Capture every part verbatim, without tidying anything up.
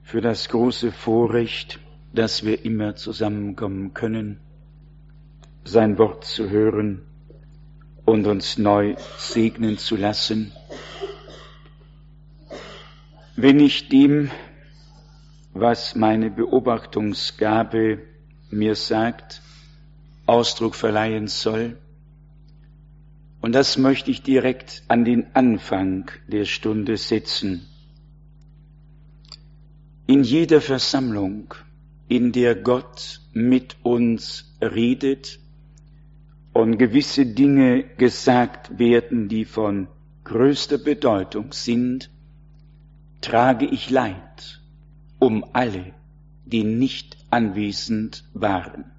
für das große Vorrecht, dass wir immer zusammenkommen können, sein Wort zu hören und uns neu segnen zu lassen. Wenn ich dem, was meine Beobachtungsgabe mir sagt, Ausdruck verleihen soll, und das möchte ich direkt an den Anfang der Stunde setzen. In jeder Versammlung, in der Gott mit uns redet und gewisse Dinge gesagt werden, die von größter Bedeutung sind, trage ich Leid um alle, die nicht anwesend waren.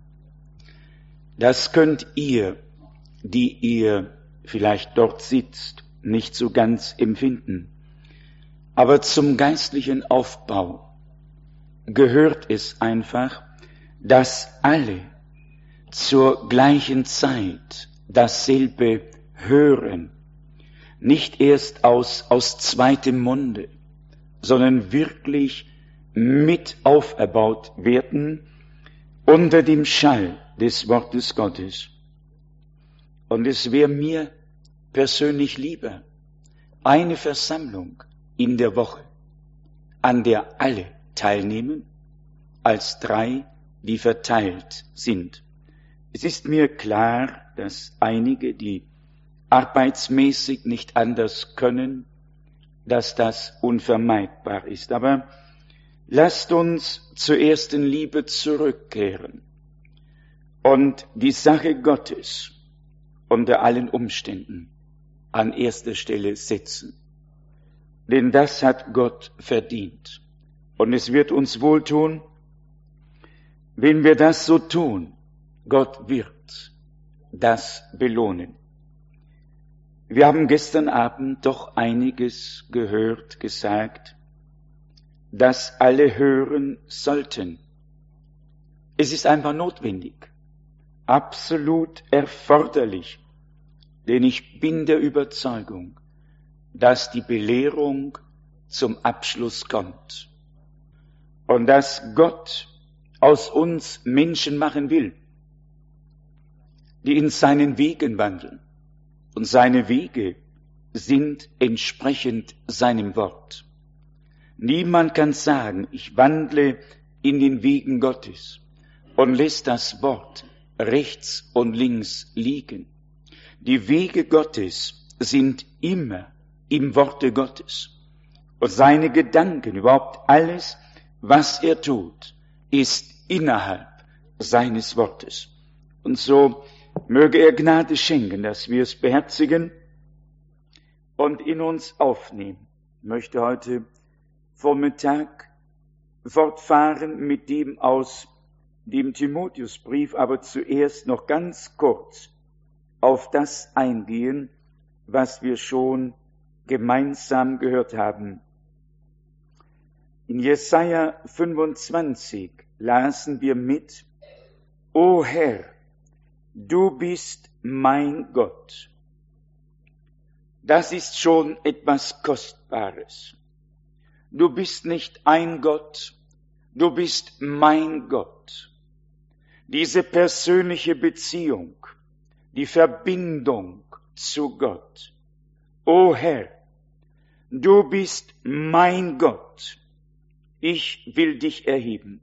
Das könnt ihr, die ihr vielleicht dort sitzt, nicht so ganz empfinden. Aber zum geistlichen Aufbau gehört es einfach, dass alle zur gleichen Zeit dasselbe hören, nicht erst aus, aus zweitem Munde, sondern wirklich mit auferbaut werden unter dem Schall des Wortes Gottes. Und es wäre mir persönlich lieber, eine Versammlung in der Woche, an der alle teilnehmen, als drei, die verteilt sind. Es ist mir klar, dass einige, die arbeitsmäßig nicht anders können, dass das unvermeidbar ist. Aber lasst uns zur ersten Liebe zurückkehren und die Sache Gottes unter allen Umständen an erster Stelle setzen. Denn das hat Gott verdient. Und es wird uns wohltun, wenn wir das so tun. Gott wird das belohnen. Wir haben gestern Abend doch einiges gehört, gesagt, dass alle hören sollten. Es ist einfach notwendig, absolut erforderlich, denn ich bin der Überzeugung, dass die Belehrung zum Abschluss kommt und dass Gott aus uns Menschen machen will, die in seinen Wegen wandeln. Und seine Wege sind entsprechend seinem Wort. Niemand kann sagen, ich wandle in den Wegen Gottes und lässt das Wort rechts und links liegen. Die Wege Gottes sind immer im Worte Gottes. Und seine Gedanken, überhaupt alles, was er tut, ist innerhalb seines Wortes. Und so möge er Gnade schenken, dass wir es beherzigen und in uns aufnehmen. Ich möchte heute Vormittag fortfahren mit dem aus dem Timotheusbrief, aber zuerst noch ganz kurz auf das eingehen, was wir schon gemeinsam gehört haben. In Jesaja fünfundzwanzig lasen wir mit: O Herr, du bist mein Gott. Das ist schon etwas Kostbares. Du bist nicht ein Gott, du bist mein Gott. Diese persönliche Beziehung, die Verbindung zu Gott. O Herr, du bist mein Gott. Ich will dich erheben.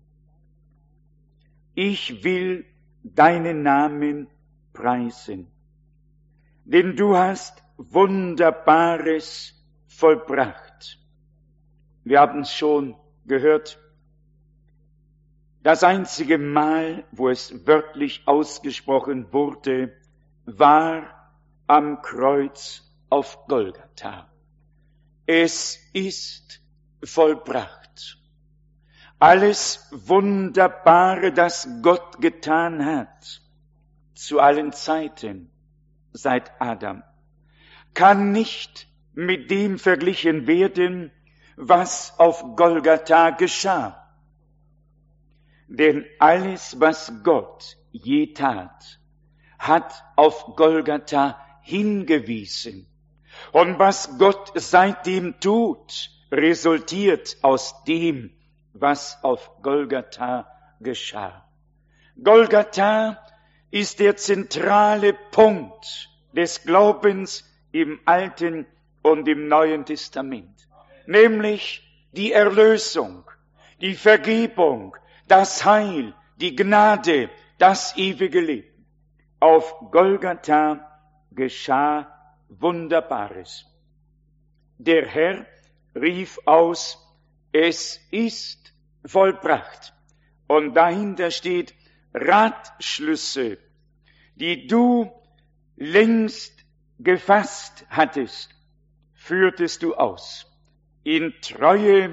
Ich will deinen Namen preisen, denn du hast Wunderbares vollbracht. Wir haben es schon gehört, das einzige Mal, wo es wörtlich ausgesprochen wurde, war am Kreuz auf Golgatha. Es ist vollbracht. Alles Wunderbare, das Gott getan hat, zu allen Zeiten, seit Adam, kann nicht mit dem verglichen werden, was auf Golgatha geschah. Denn alles, was Gott je tat, hat auf Golgatha hingewiesen. Und was Gott seitdem tut, resultiert aus dem, was auf Golgatha geschah. Golgatha ist der zentrale Punkt des Glaubens im Alten und im Neuen Testament, nämlich die Erlösung, die Vergebung, das Heil, die Gnade, das ewige Leben. Auf Golgatha geschah Wunderbares. Der Herr rief aus, es ist vollbracht. Und dahinter steht Ratschlüsse, die du längst gefasst hattest, führtest du aus, in Treue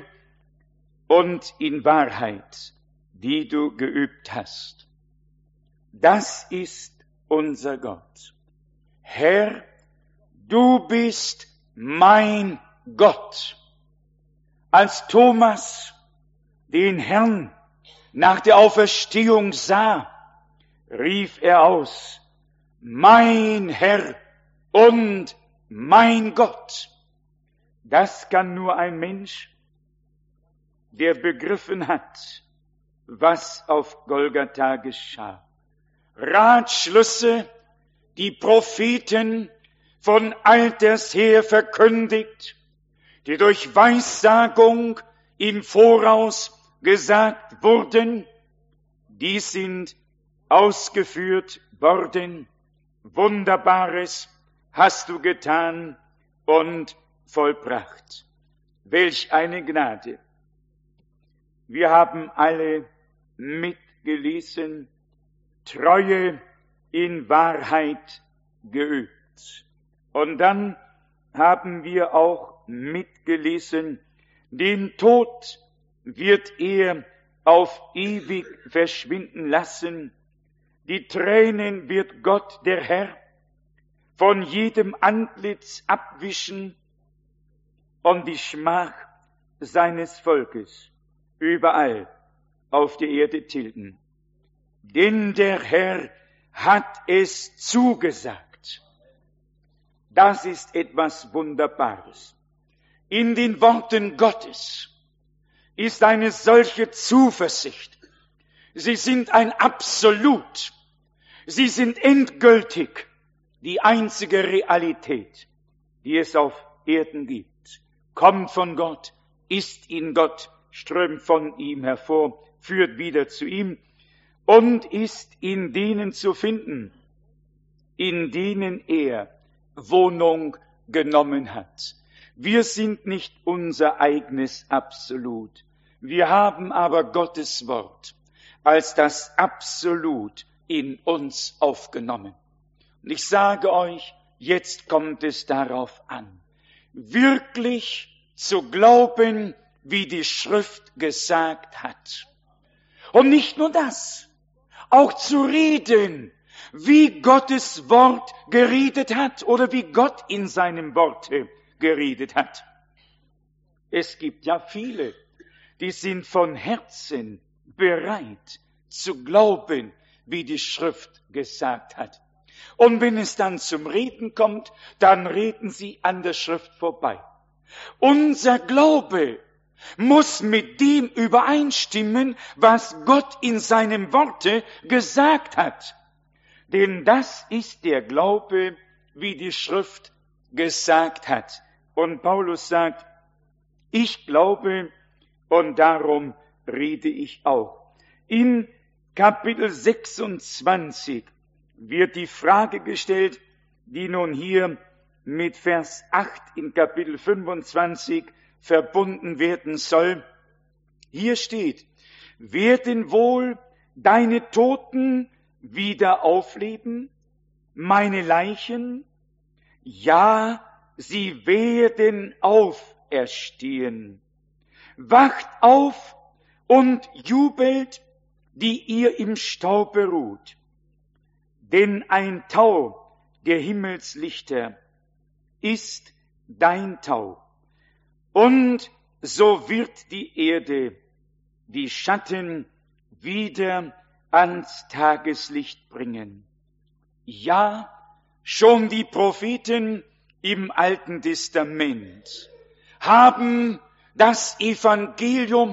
und in Wahrheit, die du geübt hast. Das ist unser Gott. Herr, du bist mein Gott. Als Thomas den Herrn nach der Auferstehung sah, rief er aus, mein Herr und mein Gott. Das kann nur ein Mensch, der begriffen hat, was auf Golgatha geschah. Ratschlüsse, die Propheten von alters her verkündigt, die durch Weissagung im Voraus gesagt wurden, die sind ausgeführt worden. Wunderbares hast du getan und vollbracht. Welch eine Gnade! Wir haben alle mitgelesen, Treue in Wahrheit geübt. Und dann haben wir auch mitgelesen, den Tod wird er auf ewig verschwinden lassen. Die Tränen wird Gott, der Herr, von jedem Antlitz abwischen und die Schmach seines Volkes überall auf der Erde tilgen. Denn der Herr hat es zugesagt. Das ist etwas Wunderbares. In den Worten Gottes ist eine solche Zuversicht. Sie sind ein Absolut. Sie sind endgültig die einzige Realität, die es auf Erden gibt. Kommt von Gott, ist in Gott, strömt von ihm hervor, führt wieder zu ihm und ist in denen zu finden, in denen er Wohnung genommen hat. Wir sind nicht unser eigenes Absolut. Wir haben aber Gottes Wort als das Absolut in uns aufgenommen. Und ich sage euch, jetzt kommt es darauf an, wirklich zu glauben, wie die Schrift gesagt hat. Und nicht nur das, auch zu reden, wie Gottes Wort geredet hat oder wie Gott in seinem Worte geredet hat. Es gibt ja viele, die sind von Herzen bereit zu glauben, wie die Schrift gesagt hat. Und wenn es dann zum Reden kommt, dann reden sie an der Schrift vorbei. Unser Glaube muss mit dem übereinstimmen, was Gott in seinem Worte gesagt hat. Denn das ist der Glaube, wie die Schrift gesagt hat. Und Paulus sagt, ich glaube und darum rede ich auch. In Kapitel sechsundzwanzig wird die Frage gestellt, die nun hier mit Vers acht in Kapitel fünfundzwanzig verbunden werden soll. Hier steht, werden wohl deine Toten wieder aufleben, meine Leichen? Ja, sie werden auferstehen. Wacht auf und jubelt, die ihr im Staube ruht. Denn ein Tau der Himmelslichter ist dein Tau. Und so wird die Erde die Schatten wieder ans Tageslicht bringen. Ja, schon die Propheten im Alten Testament haben das Evangelium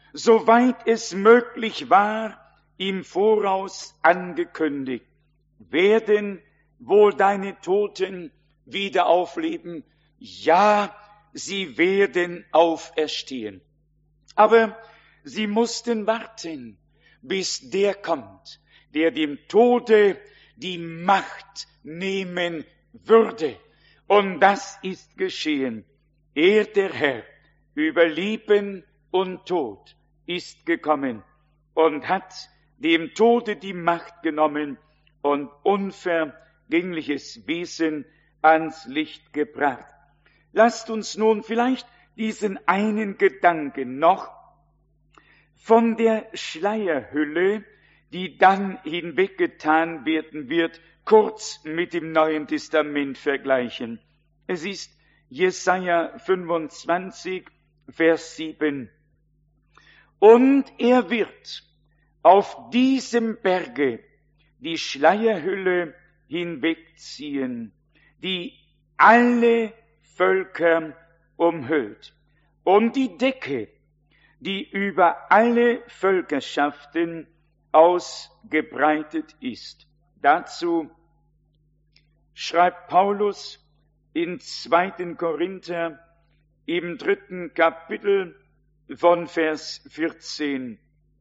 soweit es möglich war, im Voraus angekündigt. Werden wohl deine Toten wieder aufleben? Ja, sie werden auferstehen. Aber sie mussten warten, bis der kommt, der dem Tode die Macht nehmen würde. Und das ist geschehen. Er, der Herr, über Leben und Tod ist gekommen und hat dem Tode die Macht genommen und unvergängliches Wesen ans Licht gebracht. Lasst uns nun vielleicht diesen einen Gedanken noch von der Schleierhülle, die dann hinweggetan werden wird, kurz mit dem Neuen Testament vergleichen. Es ist Jesaja fünfundzwanzig, Vers sieben. Und er wird auf diesem Berge die Schleierhülle hinwegziehen, die alle Völker umhüllt. Und die Decke, die über alle Völkerschaften ausgebreitet ist. Dazu schreibt Paulus in zweiten Korinther im dritten Kapitel von Vers vierzehn.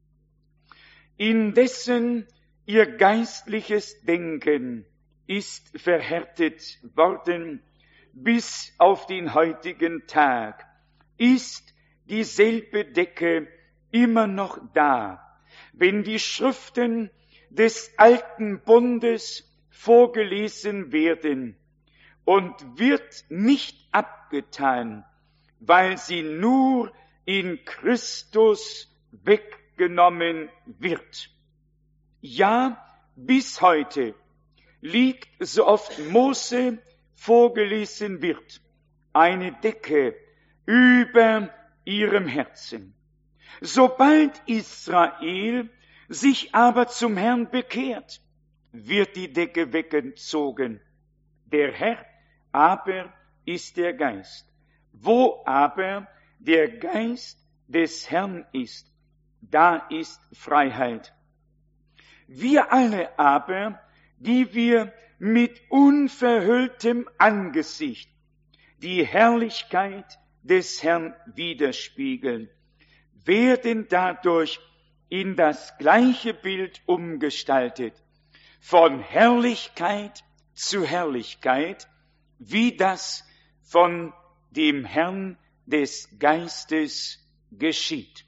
Indessen ihr geistliches Denken ist verhärtet worden bis auf den heutigen Tag, ist dieselbe Decke immer noch da, wenn die Schriften des alten Bundes vorgelesen werden, und wird nicht abgetan, weil sie nur in Christus weggenommen wird. Ja, bis heute liegt, so oft Mose vorgelesen wird, eine Decke über ihrem Herzen. Sobald Israel sich aber zum Herrn bekehrt, wird die Decke weggezogen. Der Herr aber ist der Geist. Wo aber der Geist des Herrn ist, da ist Freiheit. Wir alle aber, die wir mit unverhülltem Angesicht die Herrlichkeit des Herrn widerspiegeln, werden dadurch in das gleiche Bild umgestaltet, von Herrlichkeit zu Herrlichkeit, wie das von dem Herrn des Geistes geschieht.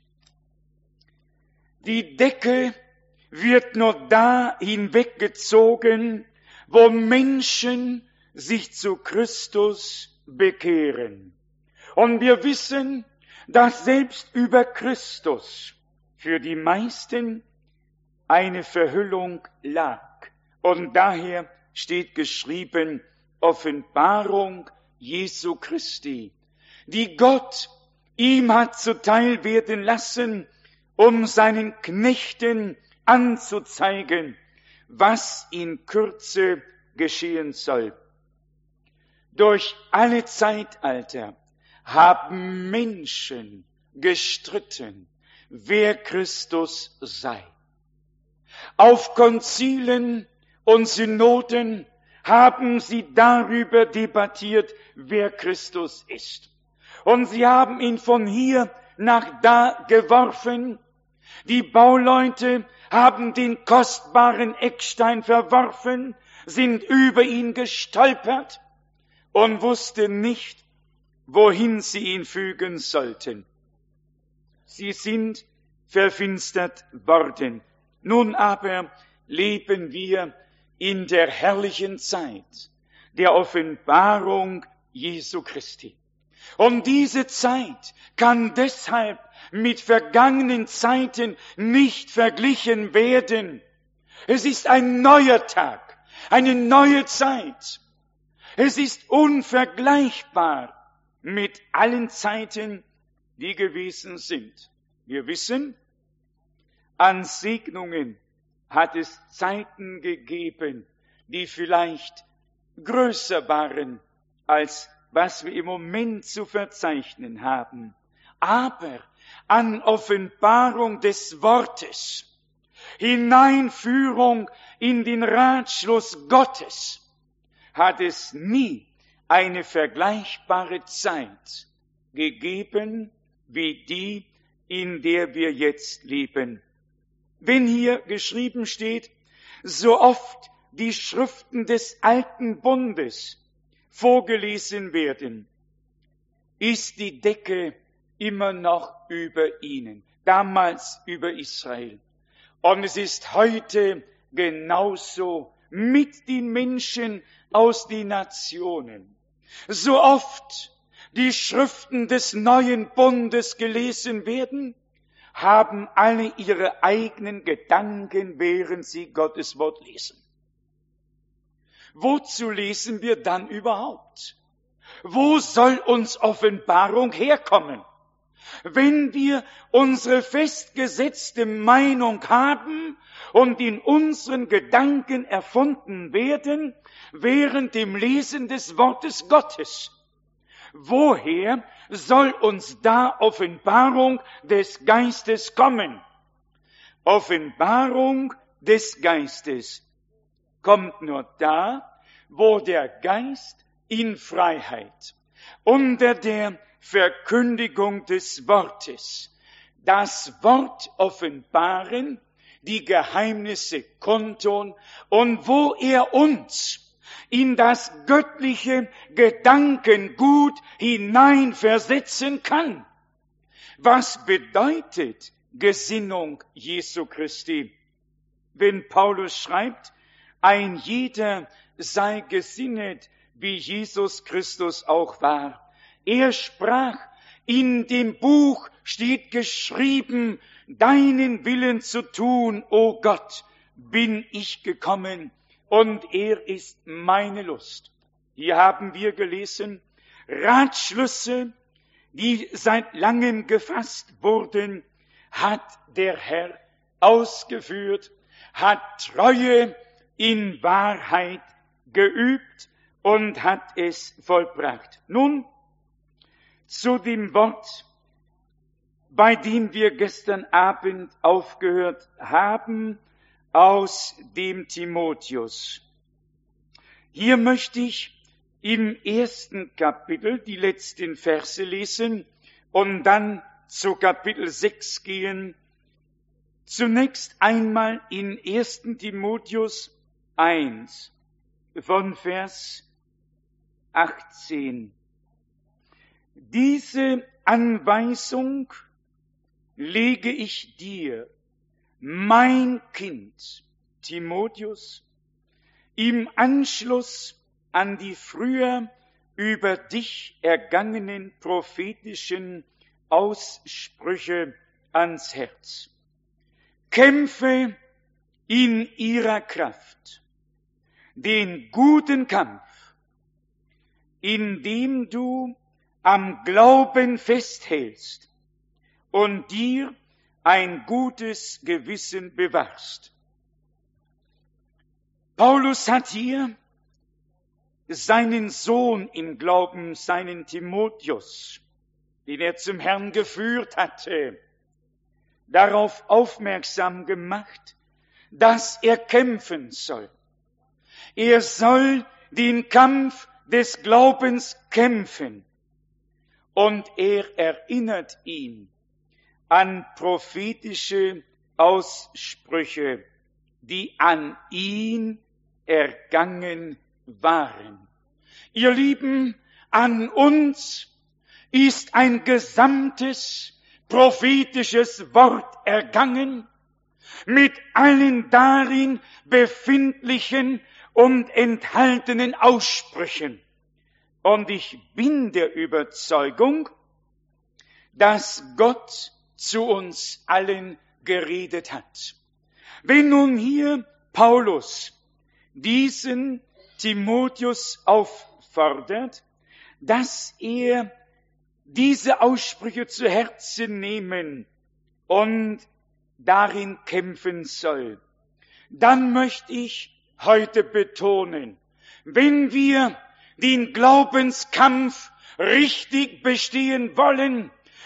Die Decke wird nur da hinweggezogen, wo Menschen sich zu Christus bekehren. Und wir wissen, dass selbst über Christus für die meisten eine Verhüllung lag. Und daher steht geschrieben, Offenbarung Jesu Christi, die Gott ihm hat zuteil werden lassen, um seinen Knechten anzuzeigen, was in Kürze geschehen soll. Durch alle Zeitalter haben Menschen gestritten, wer Christus sei. Auf Konzilen und Synoden haben sie darüber debattiert, wer Christus ist. Und sie haben ihn von hier nach da geworfen. Die Bauleute haben den kostbaren Eckstein verworfen, sind über ihn gestolpert und wussten nicht, wohin sie ihn fügen sollten. Sie sind verfinstert worden. Nun aber leben wir in der herrlichen Zeit der Offenbarung Jesu Christi. Und diese Zeit kann deshalb mit vergangenen Zeiten nicht verglichen werden. Es ist ein neuer Tag, eine neue Zeit. Es ist unvergleichbar mit allen Zeiten, die gewesen sind. Wir wissen, an Segnungen hat es Zeiten gegeben, die vielleicht größer waren, als was wir im Moment zu verzeichnen haben. Aber an Offenbarung des Wortes, Hineinführung in den Ratschluss Gottes, hat es nie eine vergleichbare Zeit gegeben wie die, in der wir jetzt leben. Wenn hier geschrieben steht, so oft die Schriften des alten Bundes vorgelesen werden, ist die Decke immer noch über ihnen, damals über Israel. Und es ist heute genauso mit den Menschen aus den Nationen. So oft die Schriften des neuen Bundes gelesen werden, haben alle ihre eigenen Gedanken, während sie Gottes Wort lesen. Wozu lesen wir dann überhaupt? Wo soll uns Offenbarung herkommen? Wenn wir unsere festgesetzte Meinung haben und in unseren Gedanken erfunden werden, während dem Lesen des Wortes Gottes, woher soll uns da Offenbarung des Geistes kommen? Offenbarung des Geistes kommt nur da, wo der Geist in Freiheit unter der Verkündigung des Wortes das Wort offenbaren, die Geheimnisse kundtun und wo er uns in das göttliche Gedankengut hineinversetzen kann. Was bedeutet Gesinnung Jesu Christi? Wenn Paulus schreibt, ein jeder sei gesinnet, wie Jesus Christus auch war. Er sprach, in dem Buch steht geschrieben, deinen Willen zu tun, o Gott, bin ich gekommen, und er ist meine Lust. Hier haben wir gelesen, Ratschlüsse, die seit langem gefasst wurden, hat der Herr ausgeführt, hat Treue in Wahrheit geübt und hat es vollbracht. Nun zu dem Wort, bei dem wir gestern Abend aufgehört haben, aus dem Timotheus. Hier möchte ich im ersten Kapitel die letzten Verse lesen und dann zu Kapitel sechs gehen. Zunächst einmal in ersten Timotheus eins von Vers achtzehn. Diese Anweisung lege ich dir, mein Kind, Timotheus, im Anschluss an die früher über dich ergangenen prophetischen Aussprüche ans Herz. Kämpfe in ihrer Kraft den guten Kampf, indem du am Glauben festhältst und dir ein gutes Gewissen bewahrst. Paulus hat hier seinen Sohn im Glauben, seinen Timotheus, den er zum Herrn geführt hatte, darauf aufmerksam gemacht, dass er kämpfen soll. Er soll den Kampf des Glaubens kämpfen. Und er erinnert ihn an prophetische Aussprüche, die an ihn ergangen waren. Ihr Lieben, an uns ist ein gesamtes prophetisches Wort ergangen, mit allen darin befindlichen und enthaltenen Aussprüchen. Und ich bin der Überzeugung, dass Gott zu uns allen geredet hat. Wenn nun hier Paulus diesen Timotheus auffordert, dass er diese Aussprüche zu Herzen nehmen und darin kämpfen soll, dann möchte ich heute betonen, wenn wir den Glaubenskampf richtig bestehen wollen,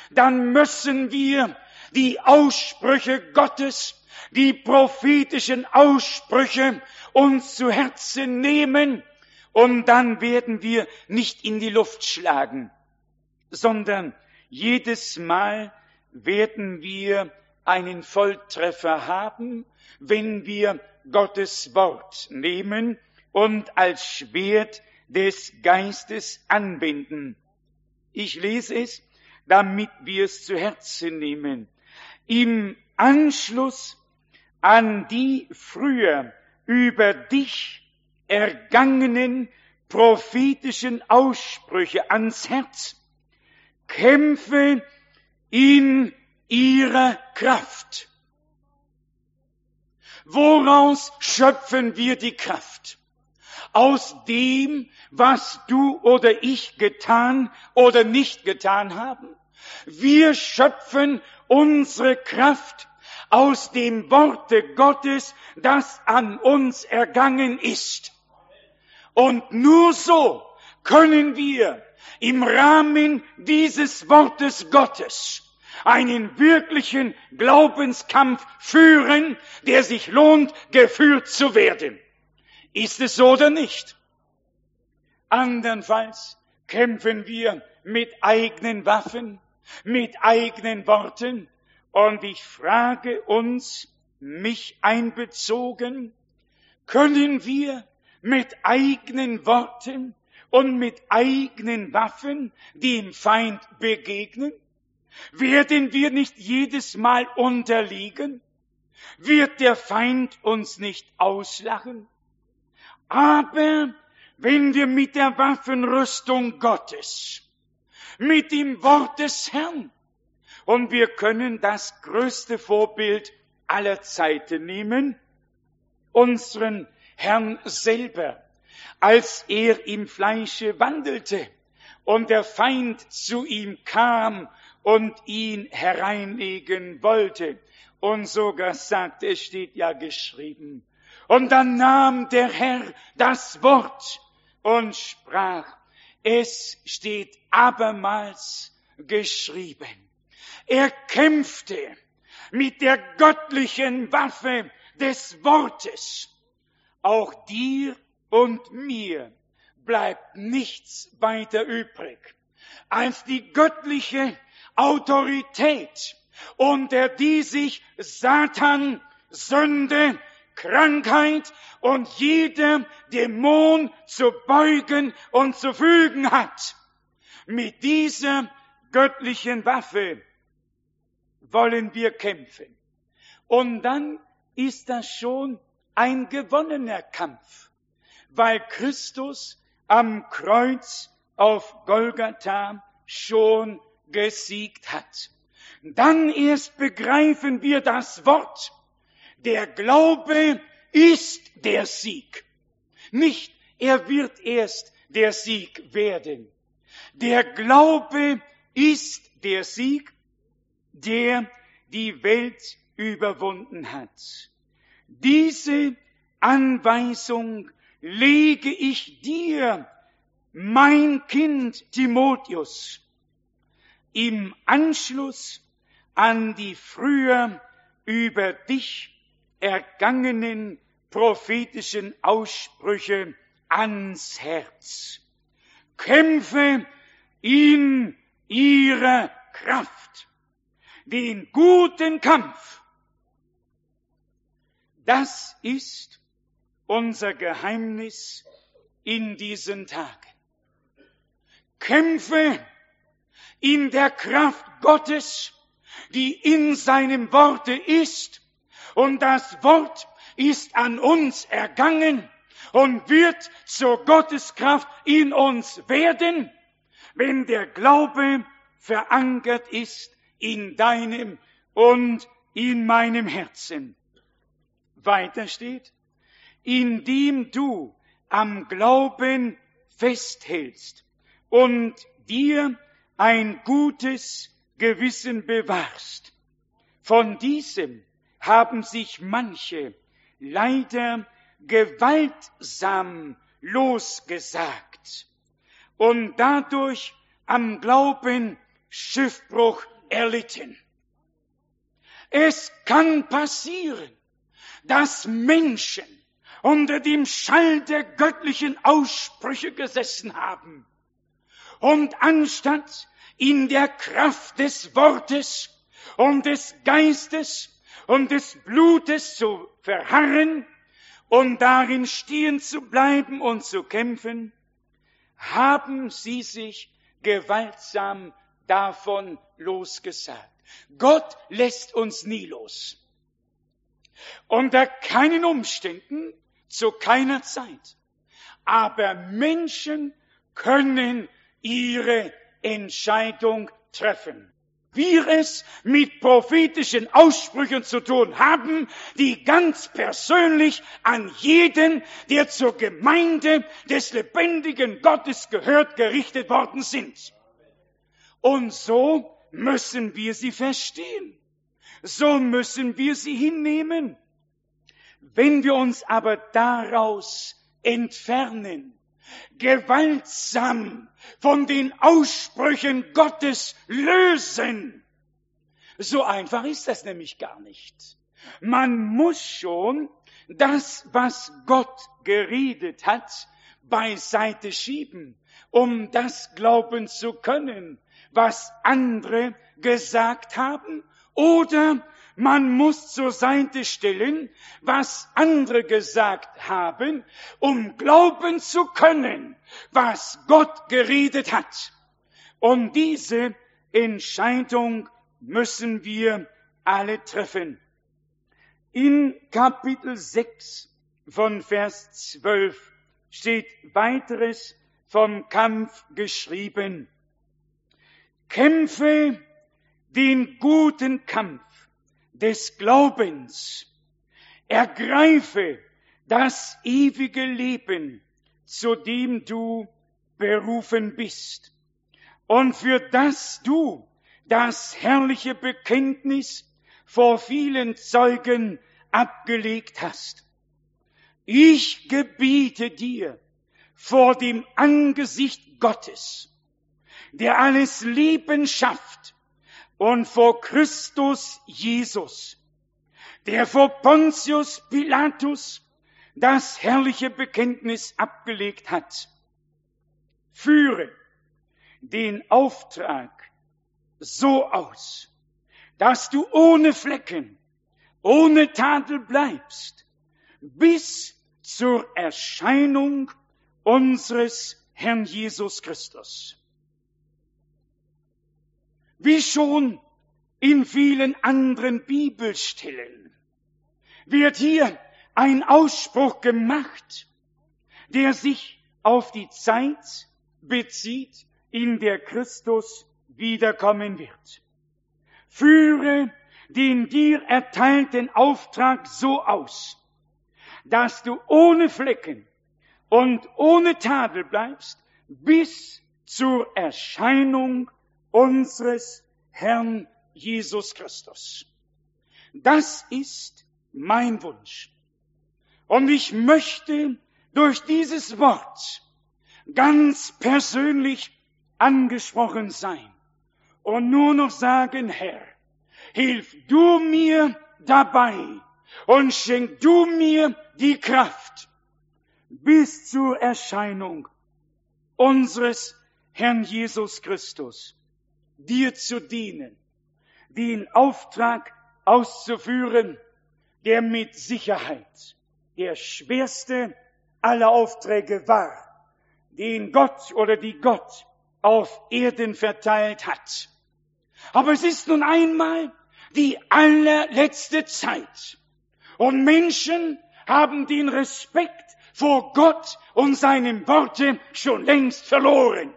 dann müssen wir die Aussprüche Gottes, die prophetischen Aussprüche uns zu Herzen nehmen, und dann werden wir nicht in die Luft schlagen, sondern jedes Mal werden wir einen Volltreffer haben, wenn wir Gottes Wort nehmen und als Schwert des Geistes anwenden. Ich lese es, damit wir es zu Herzen nehmen. Im Anschluss an die früher über dich ergangenen prophetischen Aussprüche ans Herz, kämpfe in ihrer Kraft. Woraus schöpfen wir die Kraft? Aus dem, was du oder ich getan oder nicht getan haben. Wir schöpfen unsere Kraft aus dem Worte Gottes, das an uns ergangen ist. Und nur so können wir im Rahmen dieses Wortes Gottes einen wirklichen Glaubenskampf führen, der sich lohnt, geführt zu werden. Ist es so oder nicht? Andernfalls kämpfen wir mit eigenen Waffen, mit eigenen Worten. Und ich frage uns, mich einbezogen, können wir mit eigenen Worten und mit eigenen Waffen dem Feind begegnen? Werden wir nicht jedes Mal unterliegen? Wird der Feind uns nicht auslachen? Aber wenn wir mit der Waffenrüstung Gottes, mit dem Wort des Herrn, und wir können das größte Vorbild aller Zeiten nehmen, unseren Herrn selber, als er im Fleische wandelte und der Feind zu ihm kam und ihn hereinlegen wollte. Und sogar sagte, es steht ja geschrieben, und dann nahm der Herr das Wort und sprach, es steht abermals geschrieben. Er kämpfte mit der göttlichen Waffe des Wortes. Auch dir und mir bleibt nichts weiter übrig, als die göttliche Autorität, unter die sich Satan, Sünde, Krankheit und jeder Dämon zu beugen und zu fügen hat. Mit dieser göttlichen Waffe wollen wir kämpfen. Und dann ist das schon ein gewonnener Kampf, weil Christus am Kreuz auf Golgatha schon gesiegt hat. Dann erst begreifen wir das Wort. Der Glaube ist der Sieg. Nicht, er wird erst der Sieg werden. Der Glaube ist der Sieg, der die Welt überwunden hat. Diese Anweisung lege ich dir, mein Kind Timotheus, im Anschluss an die früher über dich ergangenen prophetischen Aussprüche ans Herz. Kämpfe in ihrer Kraft den guten Kampf. Das ist unser Geheimnis in diesen Tagen. Kämpfe in der Kraft Gottes, die in seinem Worte ist, und das Wort ist an uns ergangen und wird zur Gotteskraft in uns werden, wenn der Glaube verankert ist in deinem und in meinem Herzen. Weiter steht, indem du am Glauben festhältst und dir ein gutes Gewissen bewahrst. Von diesem haben sich manche leider gewaltsam losgesagt und dadurch am Glauben Schiffbruch erlitten. Es kann passieren, dass Menschen unter dem Schall der göttlichen Aussprüche gesessen haben und anstatt in der Kraft des Wortes und des Geistes und des Blutes zu verharren und darin stehen zu bleiben und zu kämpfen, haben sie sich gewaltsam davon losgesagt. Gott lässt uns nie los. Unter keinen Umständen, zu keiner Zeit. Aber Menschen können ihre Entscheidung treffen. Wir es mit prophetischen Aussprüchen zu tun haben, die ganz persönlich an jeden, der zur Gemeinde des lebendigen Gottes gehört, gerichtet worden sind. Und so müssen wir sie verstehen. So müssen wir sie hinnehmen. Wenn wir uns aber daraus entfernen, gewaltsam von den Aussprüchen Gottes lösen, so einfach ist das nämlich gar nicht. Man muss schon das, was Gott geredet hat, beiseite schieben, um das glauben zu können, was andere gesagt haben, oder man muss zur Seite stellen, was andere gesagt haben, um glauben zu können, was Gott geredet hat. Und diese Entscheidung müssen wir alle treffen. In Kapitel sechs von Vers zwölf steht weiteres vom Kampf geschrieben. Kämpfe den guten Kampf des Glaubens, ergreife das ewige Leben, zu dem du berufen bist und für das du das herrliche Bekenntnis vor vielen Zeugen abgelegt hast. Ich gebiete dir vor dem Angesicht Gottes, der alles Leben schafft, und vor Christus Jesus, der vor Pontius Pilatus das herrliche Bekenntnis abgelegt hat. Führe den Auftrag so aus, dass du ohne Flecken, ohne Tadel bleibst, bis zur Erscheinung unseres Herrn Jesus Christus. Wie schon in vielen anderen Bibelstellen wird hier ein Ausspruch gemacht, der sich auf die Zeit bezieht, in der Christus wiederkommen wird. Führe den dir erteilten Auftrag so aus, dass du ohne Flecken und ohne Tadel bleibst, bis zur Erscheinung unseres Herrn Jesus Christus. Das ist mein Wunsch. Und ich möchte durch dieses Wort ganz persönlich angesprochen sein und nur noch sagen, Herr, hilf du mir dabei und schenk du mir die Kraft, bis zur Erscheinung unseres Herrn Jesus Christus dir zu dienen, den Auftrag auszuführen, der mit Sicherheit der schwerste aller Aufträge war, den Gott oder die Gott auf Erden verteilt hat. Aber es ist nun einmal die allerletzte Zeit und Menschen haben den Respekt vor Gott und seinem Worte schon längst verloren.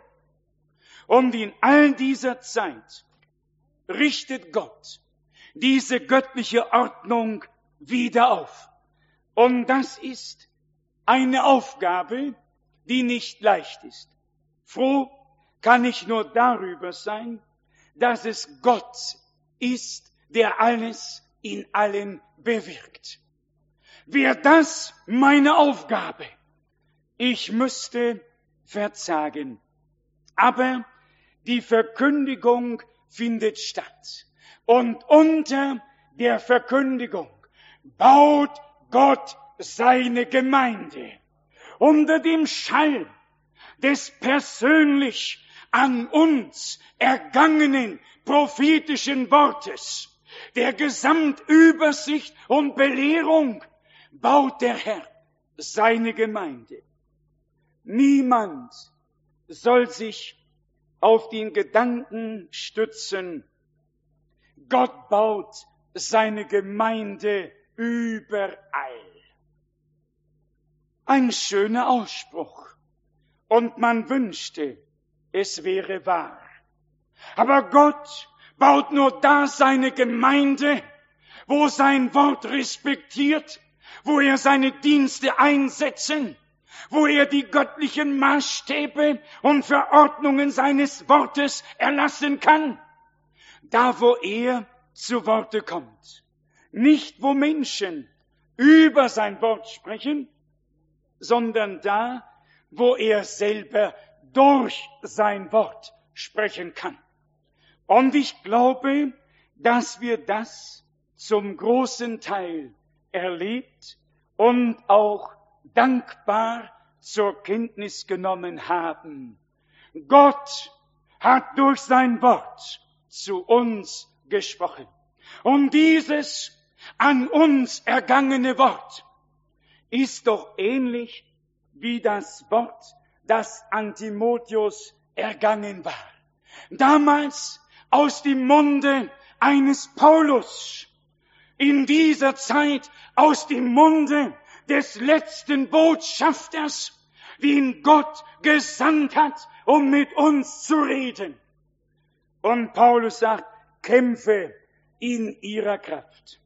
Und in all dieser Zeit richtet Gott diese göttliche Ordnung wieder auf. Und das ist eine Aufgabe, die nicht leicht ist. Froh kann ich nur darüber sein, dass es Gott ist, der alles in allen bewirkt. Wäre das meine Aufgabe, ich müsste verzagen. Aber die Verkündigung findet statt. Und unter der Verkündigung baut Gott seine Gemeinde. Unter dem Schall des persönlich an uns ergangenen prophetischen Wortes, der Gesamtübersicht und Belehrung, baut der Herr seine Gemeinde. Niemand soll sich auf den Gedanken stützen, Gott baut seine Gemeinde überall. Ein schöner Ausspruch. Und man wünschte, es wäre wahr. Aber Gott baut nur da seine Gemeinde, wo sein Wort respektiert, wo er seine Dienste einsetzen, wo er die göttlichen Maßstäbe und Verordnungen seines Wortes erlassen kann. Da, wo er zu Worte kommt. Nicht, wo Menschen über sein Wort sprechen, sondern da, wo er selber durch sein Wort sprechen kann. Und ich glaube, dass wir das zum großen Teil erlebt und auch dankbar zur Kenntnis genommen haben. Gott hat durch sein Wort zu uns gesprochen. Und dieses an uns ergangene Wort ist doch ähnlich wie das Wort, das an Timotheus ergangen war. Damals aus dem Munde eines Paulus, in dieser Zeit aus dem Munde des letzten Botschafters, den Gott gesandt hat, um mit uns zu reden. Und Paulus sagt, kämpfe in ihrer Kraft.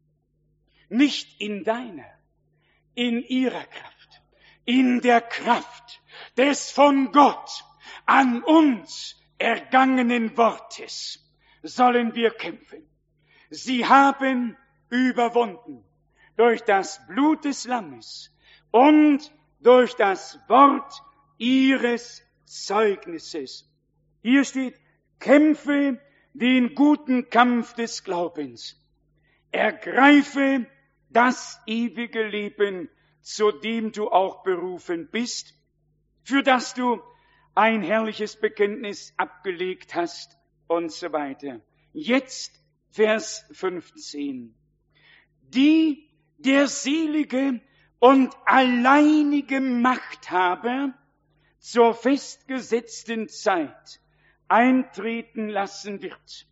Nicht in deiner, in ihrer Kraft. In der Kraft des von Gott an uns ergangenen Wortes sollen wir kämpfen. Sie haben überwunden durch das Blut des Lammes und durch das Wort ihres Zeugnisses. Hier steht, kämpfe den guten Kampf des Glaubens. Ergreife das ewige Leben, zu dem du auch berufen bist, für das du ein herrliches Bekenntnis abgelegt hast und so weiter. Jetzt Vers fünfzehn. Die der selige und alleinige Machthaber zur festgesetzten Zeit eintreten lassen wird.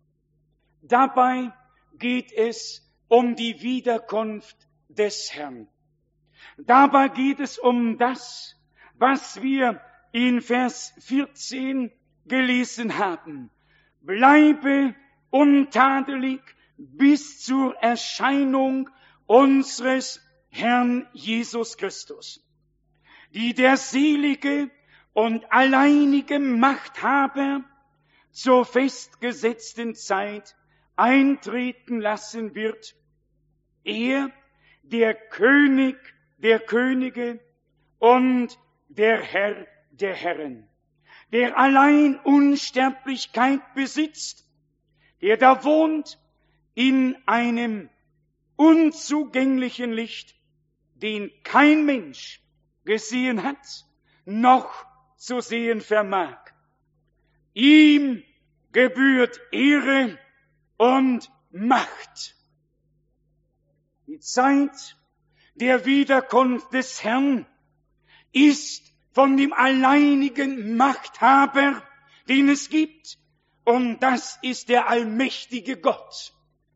Dabei geht es um die Wiederkunft des Herrn. Dabei geht es um das, was wir in Vers vierzehn gelesen haben. Bleibe untadelig bis zur Erscheinung unseres Herrn Jesus Christus, die der selige und alleinige Machthaber zur festgesetzten Zeit eintreten lassen wird. Er, der König der Könige und der Herr der Herren, der allein Unsterblichkeit besitzt, der da wohnt in einem unzugänglichen Licht, den kein Mensch gesehen hat, noch zu sehen vermag. Ihm gebührt Ehre und Macht. Die Zeit der Wiederkunft des Herrn ist von dem alleinigen Machthaber, den es gibt, und das ist der allmächtige Gott,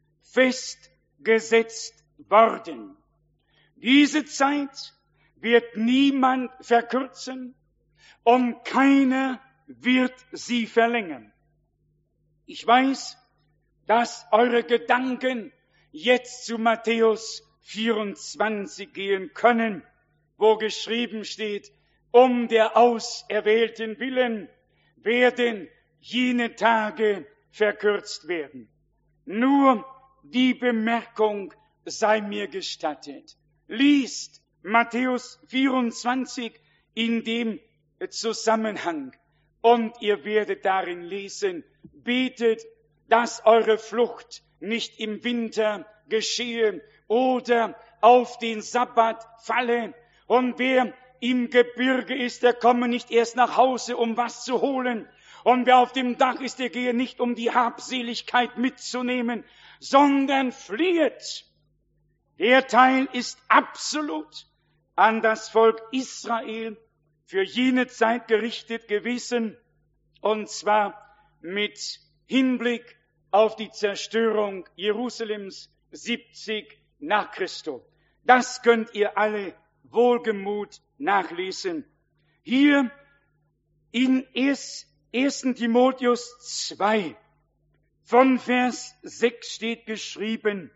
festgesetzt worden. Diese Zeit wird niemand verkürzen und keiner wird sie verlängern. Ich weiß, dass eure Gedanken jetzt zu Matthäus vierundzwanzig gehen können, wo geschrieben steht, um der Auserwählten willen werden jene Tage verkürzt werden. Nur die Bemerkung sei mir gestattet. Liest Matthäus vierundzwanzig in dem Zusammenhang Und ihr werdet darin lesen, betet, dass eure Flucht nicht im Winter geschehe oder auf den Sabbat falle. Und wer im Gebirge ist, der komme nicht erst nach Hause, um was zu holen. Und wer auf dem Dach ist, der gehe nicht, um die Habseligkeit mitzunehmen, sondern fliehet. Der Teil ist absolut an das Volk Israel für jene Zeit gerichtet gewesen, und zwar mit Hinblick auf die Zerstörung Jerusalems siebzig nach Christus. Das könnt ihr alle wohlgemut nachlesen. Hier in ersten Timotheus zwei, von Vers sechs steht geschrieben: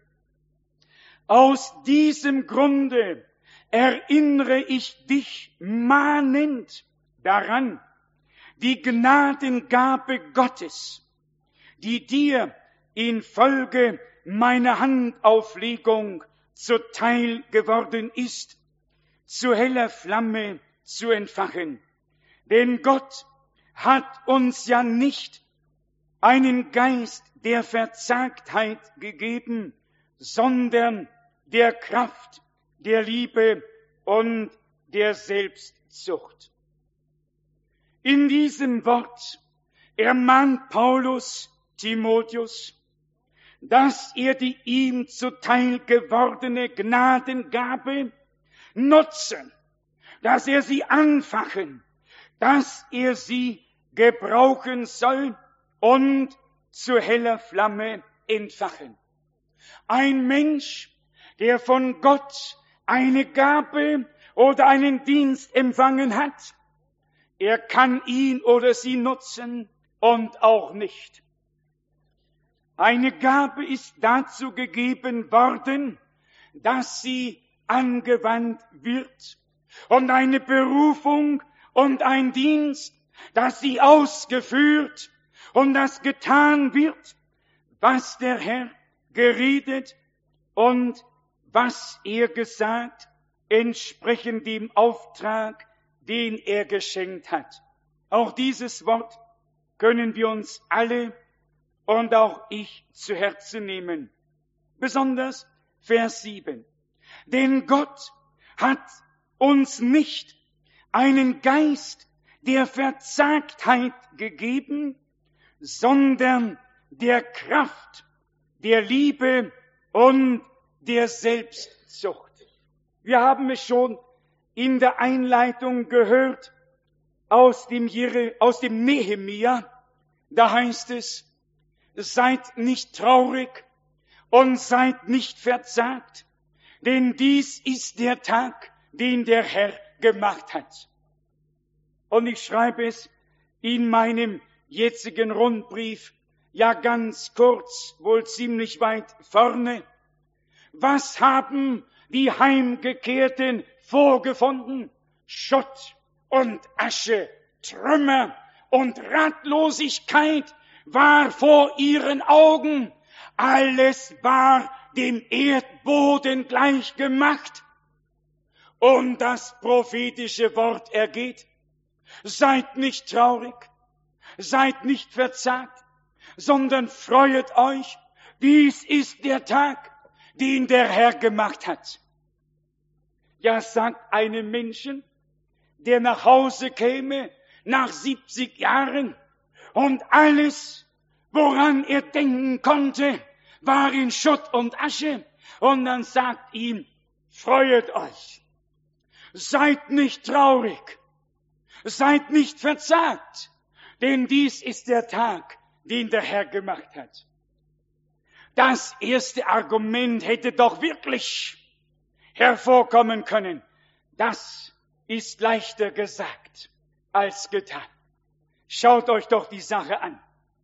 Aus diesem Grunde erinnere ich dich mahnend daran, die Gnadengabe Gottes, die dir infolge meiner Handauflegung zuteil geworden ist, zu heller Flamme zu entfachen. Denn Gott hat uns ja nicht einen Geist der Verzagtheit gegeben, sondern der Kraft, der Liebe und der Selbstzucht. In diesem Wort ermahnt Paulus Timotheus, dass er die ihm zuteil gewordene Gnadengabe nutzen, dass er sie anfachen, dass er sie gebrauchen soll und zu heller Flamme entfachen. Ein Mensch, der von Gott eine Gabe oder einen Dienst empfangen hat, er kann ihn oder sie nutzen und auch nicht. Eine Gabe ist dazu gegeben worden, dass sie angewandt wird, und eine Berufung und ein Dienst, dass sie ausgeführt und das getan wird, was der Herr geredet und was er gesagt, entsprechend dem Auftrag, den er geschenkt hat. Auch dieses Wort können wir uns alle und auch ich zu Herzen nehmen. Besonders Vers sieben. Denn Gott hat uns nicht einen Geist der Verzagtheit gegeben, sondern der Kraft, der Liebe und der Selbstzucht. Wir haben es schon in der Einleitung gehört aus dem, Jere, aus dem Nehemia. Da heißt es: Seid nicht traurig und seid nicht verzagt, denn dies ist der Tag, den der Herr gemacht hat. Und ich schreibe es in meinem jetzigen Rundbrief, ja ganz kurz, wohl ziemlich weit vorne. Was haben die Heimgekehrten vorgefunden? Schutt und Asche, Trümmer und Ratlosigkeit war vor ihren Augen. Alles war dem Erdboden gleich gemacht. Und das prophetische Wort ergeht: Seid nicht traurig, seid nicht verzagt, sondern freuet euch. Dies ist der Tag, den der Herr gemacht hat. Ja, sagt einem Menschen, der nach Hause käme nach siebzig Jahren und alles, woran er denken konnte, war in Schutt und Asche, und dann sagt ihm: Freuet euch, seid nicht traurig, seid nicht verzagt, denn dies ist der Tag, den der Herr gemacht hat. Das erste Argument hätte doch wirklich hervorkommen können. Das ist leichter gesagt als getan. Schaut euch doch die Sache an.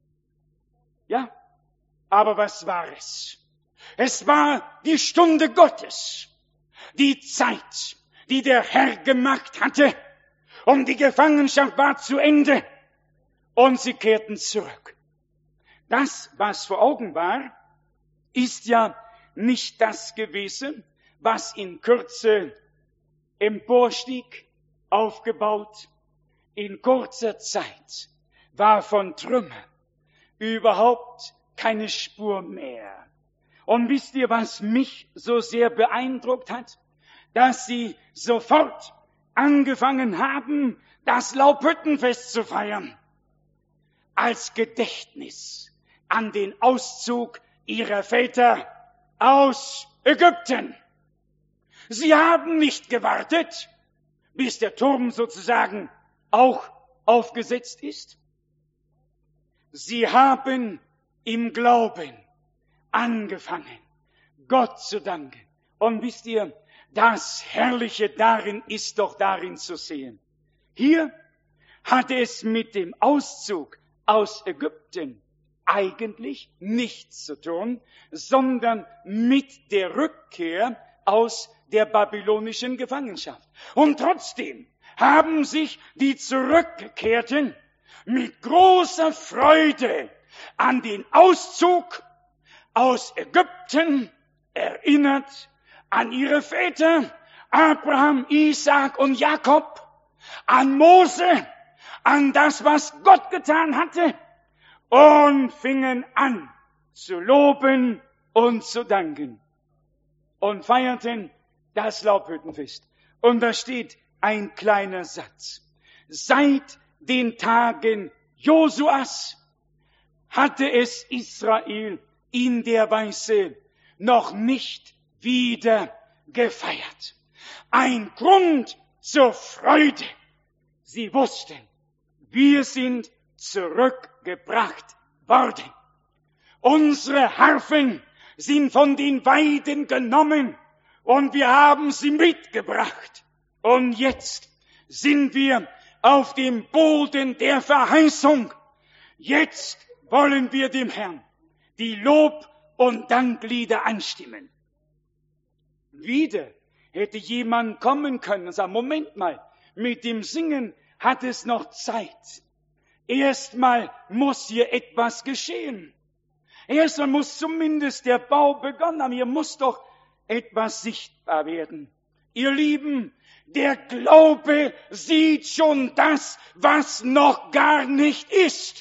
Ja, aber was war es? Es war die Stunde Gottes, die Zeit, die der Herr gemacht hatte, und die Gefangenschaft war zu Ende, und sie kehrten zurück. Das, was vor Augen war, ist ja nicht das gewesen, was in Kürze emporstieg, aufgebaut, in kurzer Zeit war von Trümmern überhaupt keine Spur mehr. Und wisst ihr, was mich so sehr beeindruckt hat? Dass sie sofort angefangen haben, das Laubhüttenfest zu feiern. Als Gedächtnis an den Auszug ihrer Väter aus Ägypten. Sie haben nicht gewartet, bis der Turm sozusagen auch aufgesetzt ist. Sie haben im Glauben angefangen, Gott zu danken. Und wisst ihr, das Herrliche darin ist doch darin zu sehen. Hier hat es mit dem Auszug aus Ägypten eigentlich nichts zu tun, sondern mit der Rückkehr aus der babylonischen Gefangenschaft. Und trotzdem haben sich die Zurückgekehrten mit großer Freude an den Auszug aus Ägypten erinnert, an ihre Väter, Abraham, Isaak und Jakob, an Mose, an das, was Gott getan hatte, und fingen an zu loben und zu danken und feierten das Laubhüttenfest. Und da steht ein kleiner Satz. Seit den Tagen Josuas hatte es Israel in der Weise noch nicht wieder gefeiert. Ein Grund zur Freude. Sie wussten, wir sind zurückgebracht worden. Unsere Harfen sind von den Weiden genommen und wir haben sie mitgebracht. Und jetzt sind wir auf dem Boden der Verheißung. Jetzt wollen wir dem Herrn die Lob- und Danklieder anstimmen. Wieder hätte jemand kommen können und sagen, Moment mal, mit dem Singen hat es noch Zeit. Erstmal muss hier etwas geschehen. Erstmal muss zumindest der Bau begonnen haben. Hier muss doch etwas sichtbar werden. Ihr Lieben, der Glaube sieht schon das, was noch gar nicht ist.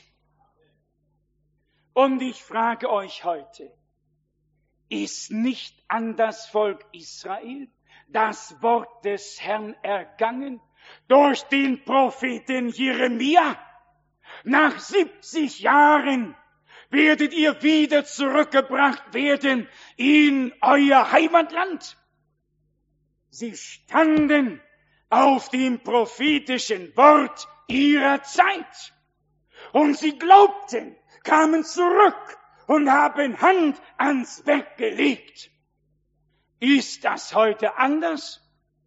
Und ich frage euch heute, ist nicht an das Volk Israel das Wort des Herrn ergangen durch den Propheten Jeremia? Nach siebzig Jahren werdet ihr wieder zurückgebracht werden in euer Heimatland. Sie standen auf dem prophetischen Wort ihrer Zeit. Und sie glaubten, kamen zurück und haben Hand ans Werk gelegt. Ist das heute anders?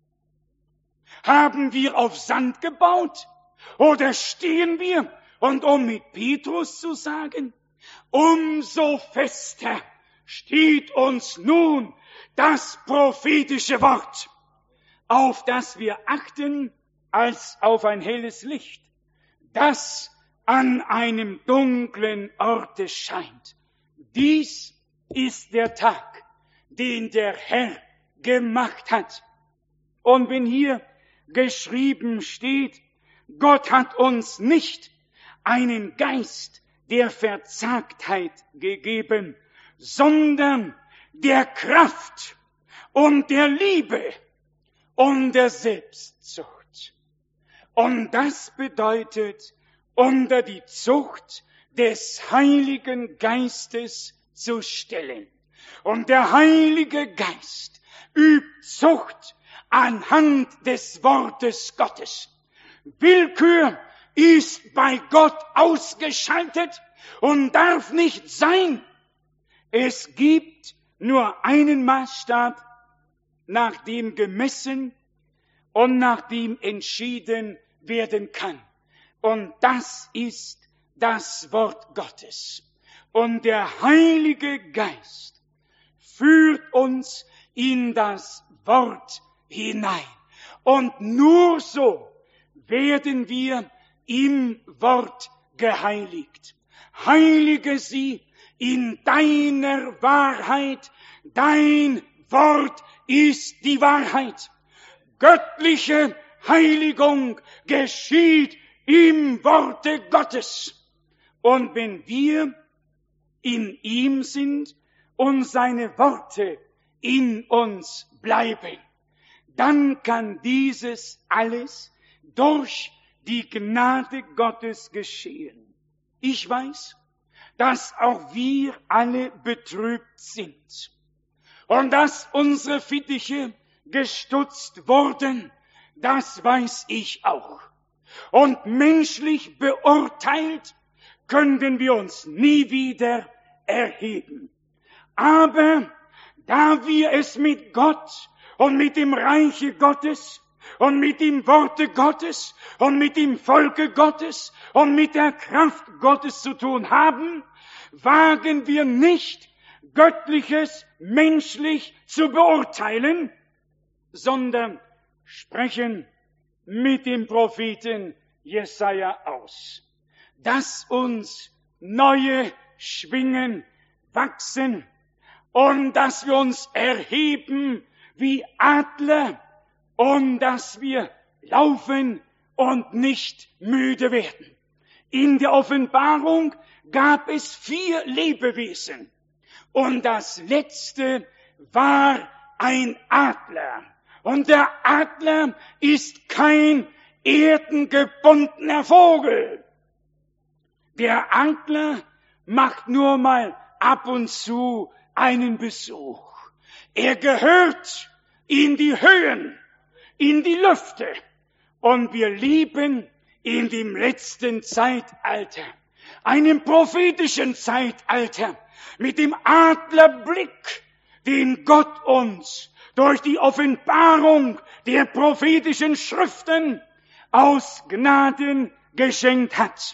Haben wir auf Sand gebaut? Oder stehen wir? Und um mit Petrus zu sagen, umso fester steht uns nun das prophetische Wort, auf das wir achten als auf ein helles Licht, das an einem dunklen Orte scheint. Dies ist der Tag, den der Herr gemacht hat. Und wenn hier geschrieben steht, Gott hat uns nicht einen Geist der Verzagtheit gegeben, sondern der Kraft und der Liebe und der Selbstzucht. Und das bedeutet, unter die Zucht des Heiligen Geistes zu stellen. Und der Heilige Geist übt Zucht anhand des Wortes Gottes. Willkür ist bei Gott ausgeschaltet und darf nicht sein. Es gibt nur einen Maßstab, nach dem gemessen und nach dem entschieden werden kann. Und das ist das Wort Gottes. Und der Heilige Geist führt uns in das Wort hinein. Und nur so werden wir im Wort geheiligt. Heilige sie in deiner Wahrheit. Dein Wort ist die Wahrheit. Göttliche Heiligung geschieht im Worte Gottes. Und wenn wir in ihm sind und seine Worte in uns bleiben, dann kann dieses alles durch die Gnade Gottes geschehen. Ich weiß, dass auch wir alle betrübt sind und dass unsere Fittiche gestutzt wurden, das weiß ich auch. Und menschlich beurteilt können wir uns nie wieder erheben. Aber da wir es mit Gott und mit dem Reiche Gottes und mit dem Worte Gottes und mit dem Volke Gottes und mit der Kraft Gottes zu tun haben, wagen wir nicht, Göttliches menschlich zu beurteilen, sondern sprechen mit dem Propheten Jesaja aus, dass uns neue Schwingen wachsen und dass wir uns erheben wie Adler und dass wir laufen und nicht müde werden. In der Offenbarung gab es vier Lebewesen und das letzte war ein Adler. Und der Adler ist kein erdengebundener Vogel. Der Adler macht nur mal ab und zu einen Besuch. Er gehört in die Höhen, in die Lüfte. Und wir leben in dem letzten Zeitalter, einem prophetischen Zeitalter, mit dem Adlerblick, den Gott uns durch die Offenbarung der prophetischen Schriften aus Gnaden geschenkt hat.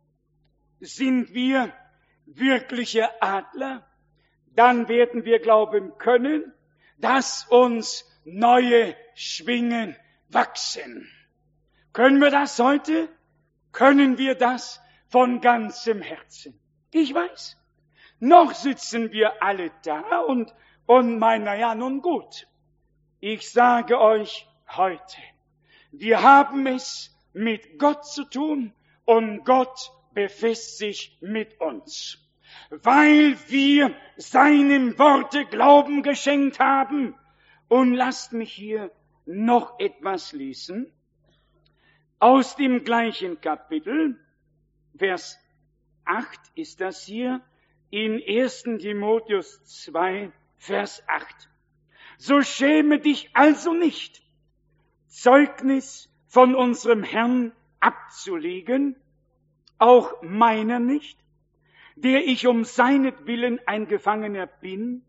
Sind wir wirkliche Adler? Dann werden wir glauben können, dass uns neue Schwingen wachsen. Können wir das heute? Können wir das von ganzem Herzen? Ich weiß, noch sitzen wir alle da und, und meinen, na ja, nun gut. Ich sage euch heute, wir haben es mit Gott zu tun und Gott befasst sich mit uns. Weil wir seinem Worte Glauben geschenkt haben. Und lasst mich hier noch etwas lesen. Aus dem gleichen Kapitel, Vers acht ist das hier, in ersten Timotheus zwei, Vers acht. So schäme dich also nicht, Zeugnis von unserem Herrn abzulegen, auch meiner nicht, der ich um seinetwillen ein Gefangener bin,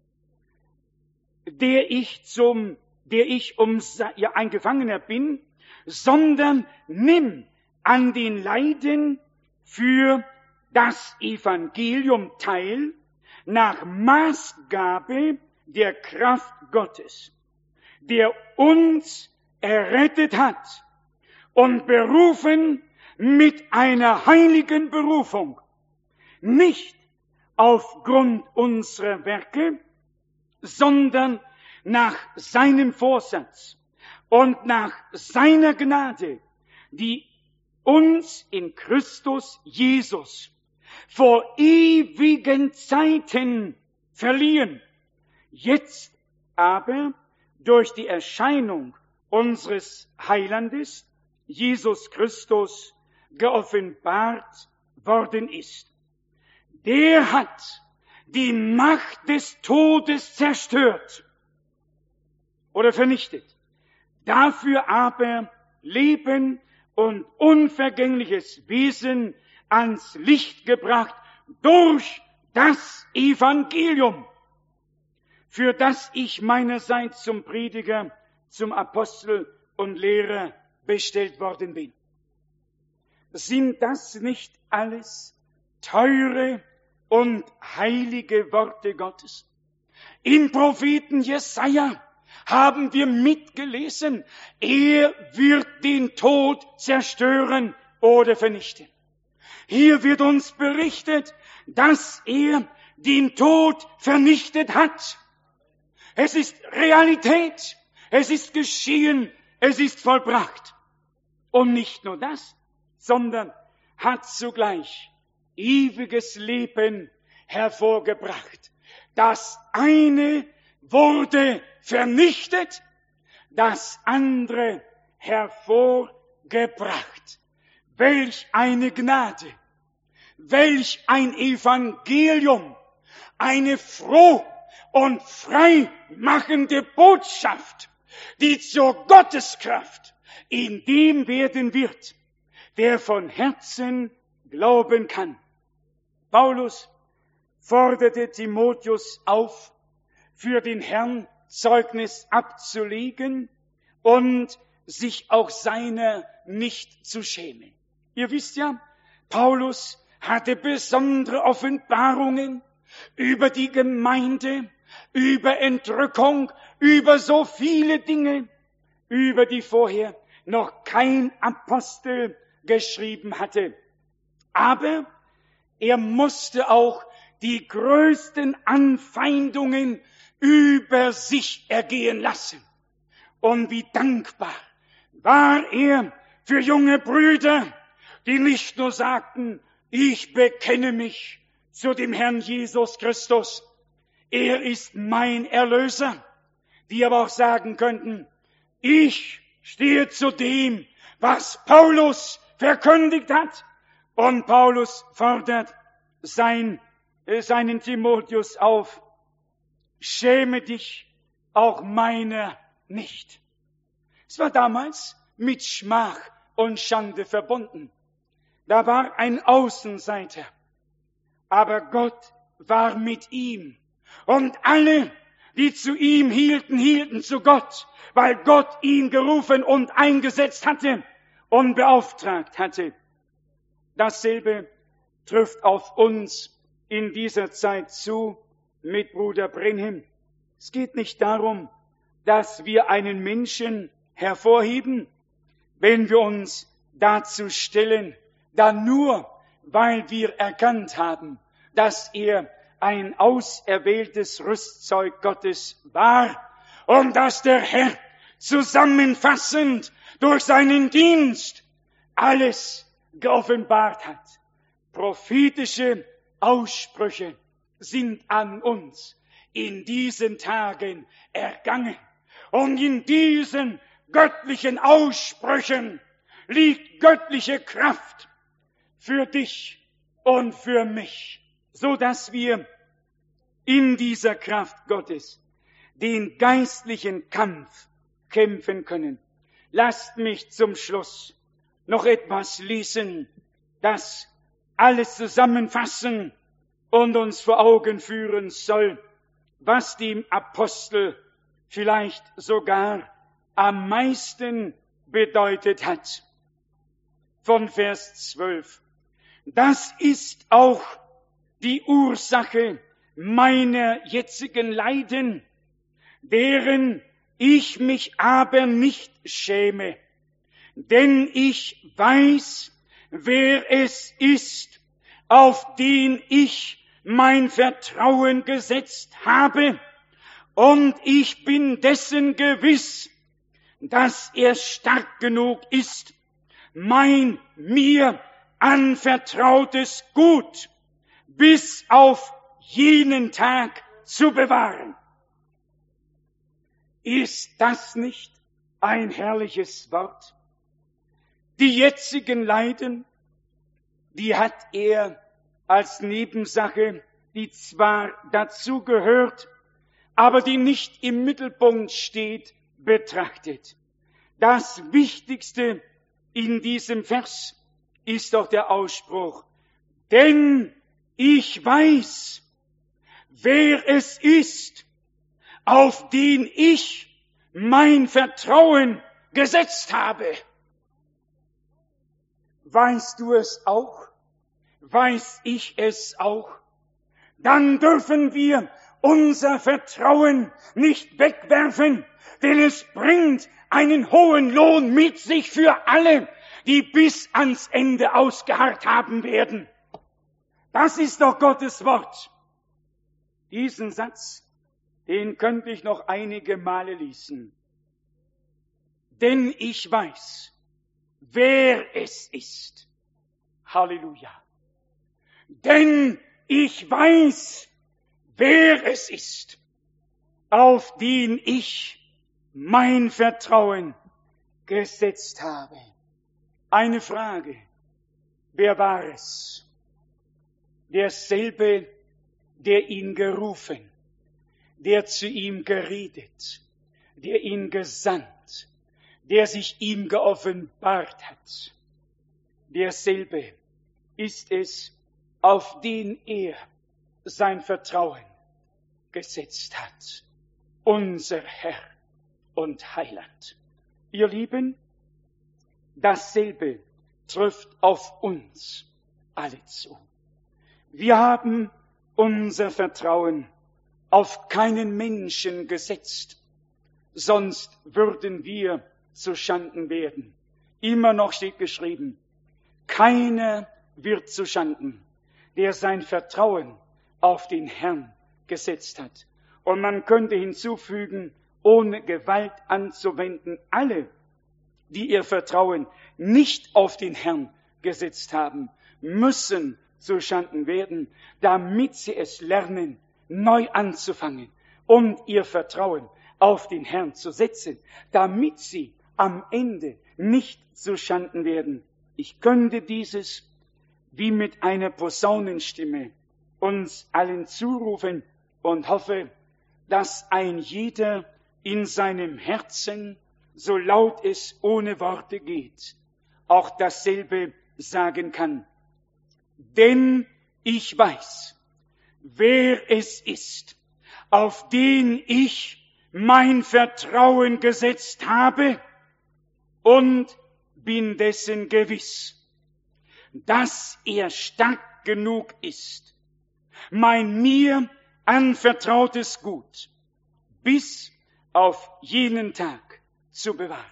der ich zum, der ich um, ja, ein Gefangener bin, sondern nimm an den Leiden für das Evangelium teil, nach Maßgabe der Kraft Gottes, der uns errettet hat und berufen mit einer heiligen Berufung, nicht aufgrund unserer Werke, sondern nach seinem Vorsatz und nach seiner Gnade, die uns in Christus Jesus vor ewigen Zeiten verliehen, jetzt aber durch die Erscheinung unseres Heilandes, Jesus Christus, geoffenbart worden ist. Der hat die Macht des Todes zerstört oder vernichtet. Dafür aber Leben und unvergängliches Wesen ans Licht gebracht durch das Evangelium, für das ich meinerseits zum Prediger, zum Apostel und Lehrer bestellt worden bin. Sind das nicht alles teure und heilige Worte Gottes? Im Propheten Jesaja haben wir mitgelesen, er wird den Tod zerstören oder vernichten. Hier wird uns berichtet, dass er den Tod vernichtet hat. Es ist Realität, es ist geschehen, es ist vollbracht. Und nicht nur das, sondern hat zugleich ewiges Leben hervorgebracht. Das eine wurde vernichtet, das andere hervorgebracht. Welch eine Gnade, welch ein Evangelium, eine froh und freimachende Botschaft, die zur Gotteskraft in dem werden wird, der von Herzen glauben kann. Paulus forderte Timotheus auf, für den Herrn Zeugnis abzulegen und sich auch seiner nicht zu schämen. Ihr wisst ja, Paulus hatte besondere Offenbarungen über die Gemeinde, über Entrückung, über so viele Dinge, über die vorher noch kein Apostel geschrieben hatte. Aber er musste auch die größten Anfeindungen über sich ergehen lassen. Und wie dankbar war er für junge Brüder, die nicht nur sagten, ich bekenne mich zu dem Herrn Jesus Christus, er ist mein Erlöser, die aber auch sagen könnten, ich stehe zu dem, was Paulus verkündigt hat. Und Paulus fordert sein, äh, seinen Timotheus auf, schäme dich auch meiner nicht. Es war damals mit Schmach und Schande verbunden. Da war ein Außenseiter, aber Gott war mit ihm. Und alle, die zu ihm hielten, hielten zu Gott, weil Gott ihn gerufen und eingesetzt hatte und beauftragt hatte. Dasselbe trifft auf uns in dieser Zeit zu mit Bruder Brenhem. Es geht nicht darum, dass wir einen Menschen hervorheben, wenn wir uns dazu stellen, dann nur, weil wir erkannt haben, dass er ein auserwähltes Rüstzeug Gottes war und dass der Herr zusammenfassend durch seinen Dienst alles geoffenbart hat. Prophetische Aussprüche sind an uns in diesen Tagen ergangen. Und in diesen göttlichen Aussprüchen liegt göttliche Kraft für dich und für mich, so dass wir in dieser Kraft Gottes den geistlichen Kampf kämpfen können. Lasst mich zum Schluss noch etwas lesen, das alles zusammenfassen und uns vor Augen führen soll, was dem Apostel vielleicht sogar am meisten bedeutet hat. Von Vers zwölf. Das ist auch die Ursache meiner jetzigen Leiden, deren ich mich aber nicht schäme, denn ich weiß, wer es ist, auf den ich mein Vertrauen gesetzt habe, und ich bin dessen gewiss, dass er stark genug ist, mein mir anvertrautes Gut bis auf jenen Tag zu bewahren. Ist das nicht ein herrliches Wort? Die jetzigen Leiden, die hat er als Nebensache, die zwar dazu gehört, aber die nicht im Mittelpunkt steht, betrachtet. Das Wichtigste in diesem Vers ist doch der Ausspruch, denn ich weiß, wer es ist, auf den ich mein Vertrauen gesetzt habe. Weißt du es auch? Weiß ich es auch? Dann dürfen wir unser Vertrauen nicht wegwerfen, denn es bringt einen hohen Lohn mit sich für alle, die bis ans Ende ausgeharrt haben werden. Das ist doch Gottes Wort. Diesen Satz, den könnte ich noch einige Male lesen. Denn ich weiß, wer es ist. Halleluja. Denn ich weiß, wer es ist, auf den ich mein Vertrauen gesetzt habe. Eine Frage: Wer war es? Derselbe, der ihn gerufen, der zu ihm geredet, der ihn gesandt, der sich ihm geoffenbart hat. Derselbe ist es, auf den er sein Vertrauen gesetzt hat. Unser Herr und Heiland. Ihr Lieben, dasselbe trifft auf uns alle zu. Wir haben unser Vertrauen auf keinen Menschen gesetzt, sonst würden wir zu Schanden werden. Immer noch steht geschrieben, keiner wird zu Schanden, der sein Vertrauen auf den Herrn gesetzt hat. Und man könnte hinzufügen, ohne Gewalt anzuwenden, alle, die ihr Vertrauen nicht auf den Herrn gesetzt haben, müssen zu Schanden werden, damit sie es lernen, neu anzufangen und ihr Vertrauen auf den Herrn zu setzen, damit sie am Ende nicht zu Schanden werden. Ich könnte dieses wie mit einer Posaunenstimme uns allen zurufen und hoffe, dass ein jeder in seinem Herzen, so laut es ohne Worte geht, auch dasselbe sagen kann. Denn ich weiß, wer es ist, auf den ich mein Vertrauen gesetzt habe und bin dessen gewiss, dass er stark genug ist, mein mir anvertrautes Gut bis auf jenen Tag zu bewahren.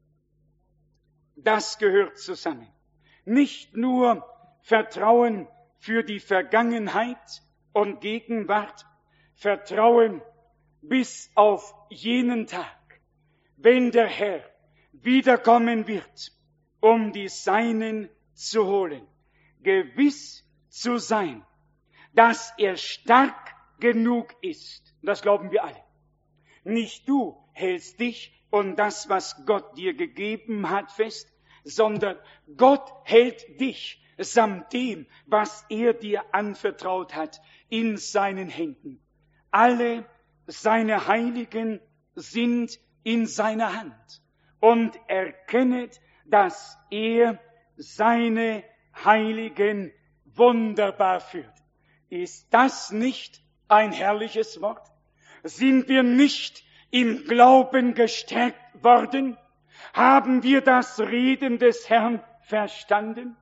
Das gehört zusammen. Nicht nur Vertrauen für die Vergangenheit und Gegenwart, Vertrauen bis auf jenen Tag, wenn der Herr wiederkommen wird, um die Seinen zu holen, gewiss zu sein, dass er stark genug ist. Das glauben wir alle. Nicht du hältst dich und das, was Gott dir gegeben hat, fest, sondern Gott hält dich samt dem, was er dir anvertraut hat, in seinen Händen. Alle seine Heiligen sind in seiner Hand und erkennet, dass er seine Heiligen wunderbar führt. Ist das nicht ein herrliches Wort? Sind wir nicht im Glauben gestärkt worden? Haben wir das Reden des Herrn verstanden?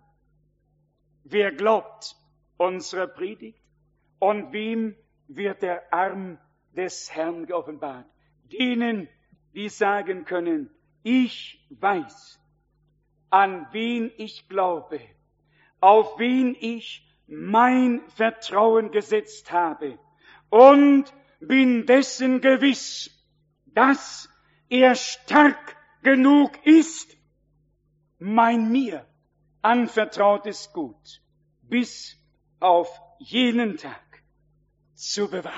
Wer glaubt unserer Predigt und wem wird der Arm des Herrn geoffenbart? Denen, die sagen können, ich weiß, an wen ich glaube, auf wen ich mein Vertrauen gesetzt habe und bin dessen gewiss, dass er stark genug ist, mein mir anvertrautes Gut bis auf jenen Tag zu bewahren.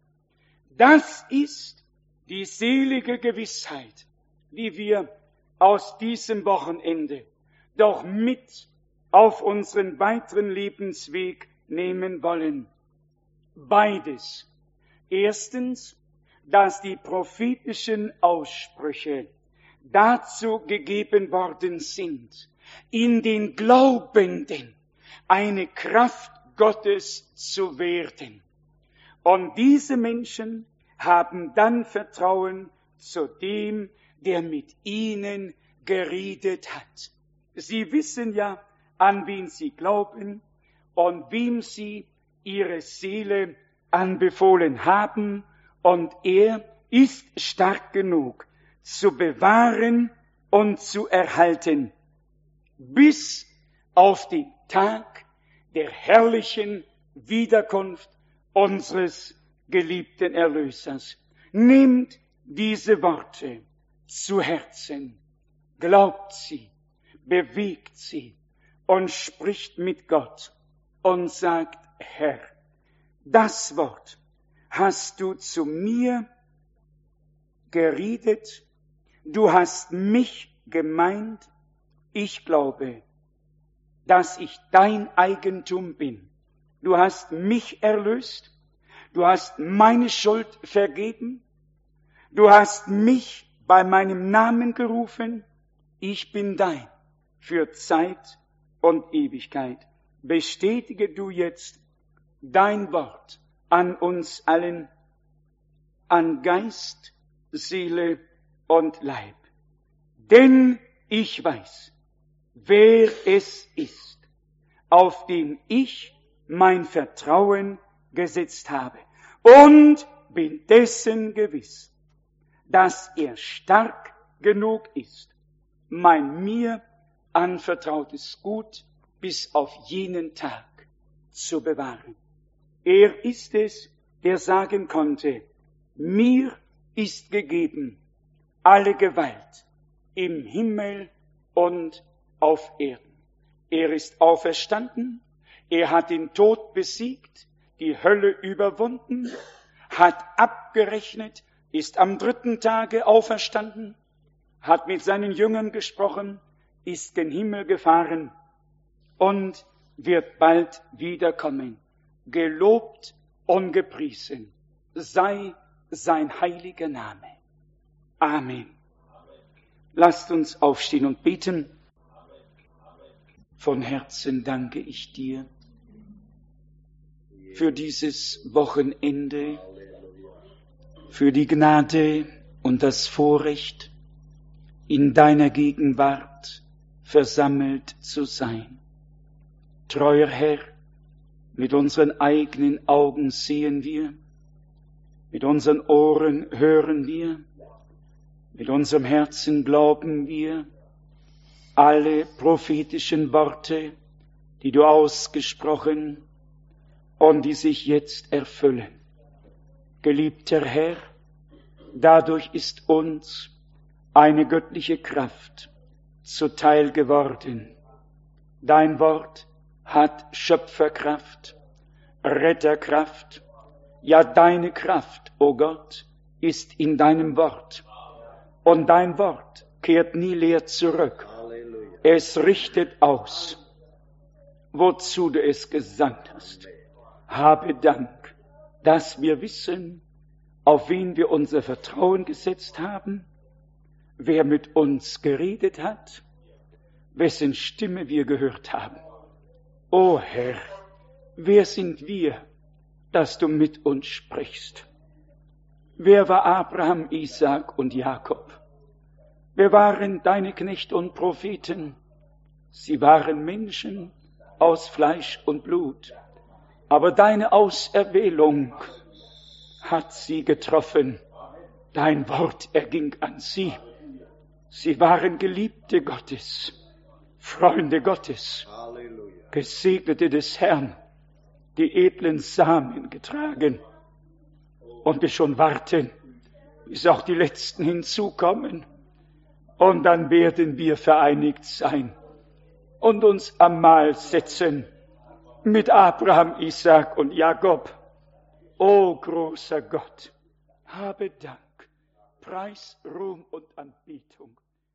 Das ist die selige Gewissheit, die wir aus diesem Wochenende doch mit auf unseren weiteren Lebensweg nehmen wollen. Beides. Erstens, dass die prophetischen Aussprüche dazu gegeben worden sind, in den Glaubenden eine Kraft Gottes zu werden. Und diese Menschen haben dann Vertrauen zu dem, der mit ihnen geredet hat. Sie wissen ja, an wen sie glauben und wem sie ihre Seele anbefohlen haben, und er ist stark genug zu bewahren und zu erhalten, bis auf den Tag der herrlichen Wiederkunft unseres geliebten Erlösers. Nehmt diese Worte zu Herzen, glaubt sie, bewegt sie und spricht mit Gott und sagt, Herr, das Wort hast du zu mir geredet, du hast mich gemeint, ich glaube, dass ich dein Eigentum bin. Du hast mich erlöst, du hast meine Schuld vergeben, du hast mich bei meinem Namen gerufen, ich bin dein für Zeit und Ewigkeit. Bestätige du jetzt dein Wort an uns allen, an Geist, Seele und Leib. Denn ich weiß, wer es ist, auf den ich mein Vertrauen gesetzt habe und bin dessen gewiss, dass er stark genug ist, mein mir anvertrautes Gut bis auf jenen Tag zu bewahren. Er ist es, der sagen konnte, mir ist gegeben alle Gewalt im Himmel und auf Erden. Er ist auferstanden, er hat den Tod besiegt, die Hölle überwunden, hat abgerechnet, ist am dritten Tage auferstanden, hat mit seinen Jüngern gesprochen, ist gen Himmel gefahren und wird bald wiederkommen. Gelobt und gepriesen sei sein heiliger Name. Amen. Lasst uns aufstehen und beten. Von Herzen danke ich dir für dieses Wochenende, für die Gnade und das Vorrecht, in deiner Gegenwart versammelt zu sein. Treuer Herr, mit unseren eigenen Augen sehen wir, mit unseren Ohren hören wir, mit unserem Herzen glauben wir, alle prophetischen Worte, die du ausgesprochen und die sich jetzt erfüllen. Geliebter Herr, dadurch ist uns eine göttliche Kraft zuteil geworden. Dein Wort hat Schöpferkraft, Retterkraft, ja deine Kraft, o Gott, ist in deinem Wort. Und dein Wort kehrt nie leer zurück. Es richtet aus, wozu du es gesandt hast. Habe Dank, dass wir wissen, auf wen wir unser Vertrauen gesetzt haben, wer mit uns geredet hat, wessen Stimme wir gehört haben. O Herr, wer sind wir, dass du mit uns sprichst? Wer war Abraham, Isaak und Jakob? Wer waren deine Knechte und Propheten? Sie waren Menschen aus Fleisch und Blut. Aber deine Auserwählung hat sie getroffen. Dein Wort erging an sie. Sie waren Geliebte Gottes, Freunde Gottes, Gesegnete des Herrn, die edlen Samen getragen. Und wir schon warten, bis auch die Letzten hinzukommen. Und dann werden wir vereinigt sein und uns am Mahl setzen mit Abraham, Isaak und Jakob. O großer Gott, habe Dank, Preis, Ruhm und Anbetung